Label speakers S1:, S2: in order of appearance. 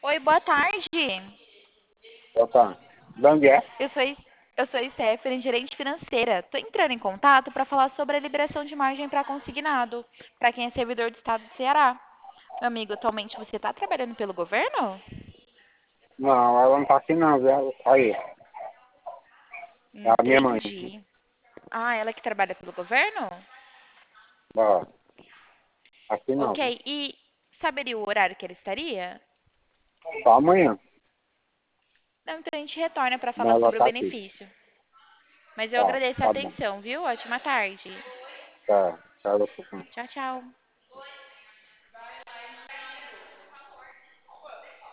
S1: Oi, boa tarde.
S2: Opa, de onde é?
S1: Eu sou Stephanie, gerente financeira. Estou entrando em contato para falar sobre a liberação de margem para consignado, para quem é servidor do estado do Ceará. Meu amigo, atualmente você está trabalhando pelo governo?
S2: Não, ela não tá aqui não, viu? Aí, é a minha mãe.
S1: Entendi. Ah, ela que trabalha pelo governo?
S2: Ó, aqui não,
S1: Ok,
S2: viu?
S1: e saberia o horário que ela estaria?
S2: Só amanhã.
S1: Não, então a gente retorna para
S2: Não,
S1: falar
S2: ela
S1: sobre o
S2: tá aqui.
S1: benefício. Mas eu
S2: Tá,
S1: agradeço a
S2: tá bom.
S1: atenção, viu? Ótima tarde.
S2: Tá, tá, eu tô com-
S1: Tchau, tchau.